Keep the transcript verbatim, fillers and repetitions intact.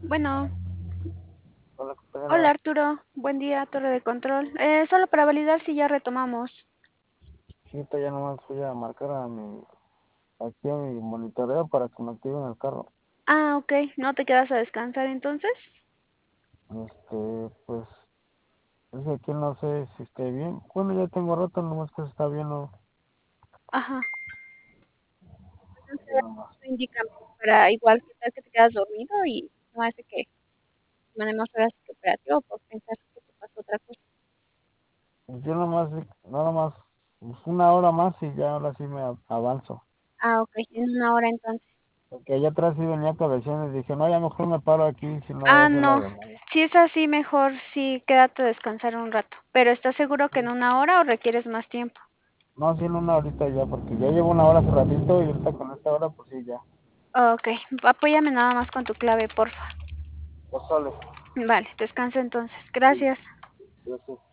Bueno, Hola, hola compañera. Arturo, buen día, torre de control. Eh, solo para validar si ya retomamos. Sí, ahorita ya nomás voy a marcar a mi, aquí a mi monitoreo para que me activen el carro. Ah, ok, ¿no te quedas a descansar entonces? Este, pues, es que aquí no sé si esté bien. Bueno, ya tengo rato, nomás que se está viendo. Ajá, Ya nomás. indícame para igual que tal que te quedas dormido y no hace que manemos horas de operativo por pensar que te pasó otra cosa. Pues yo nomás, nada más, pues una hora más y ya ahora sí me a- avanzo. Ah, ok, en una hora entonces. Porque allá atrás sí venía cabeceando y dije, no, ya mejor me paro aquí, si no voy a Ah, hacer la no, llamada. si es así mejor sí quédate a descansar un rato. Pero ¿estás seguro que en una hora o requieres más tiempo? No, sí, en una horita ya, porque ya llevo una hora hace ratito y ahorita con esta hora, pues sí, ya. Ok, apóyame nada más con tu clave, porfa. Pues sale. Vale, descansa entonces. Gracias. Gracias.